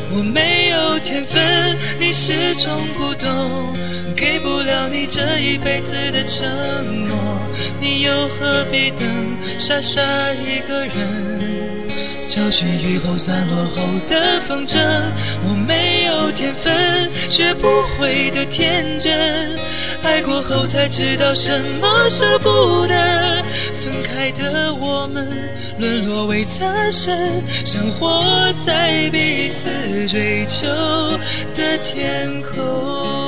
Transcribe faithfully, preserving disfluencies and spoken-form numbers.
我没有天分，你始终不懂，给不了你这一辈子的承诺，你又何必等，傻傻一个人，教训雨后散落后的风筝。我没有天分，学不会的天真，爱过后才知道什么舍不得，分开的我们沦落为残身，生活在彼此追求的天空。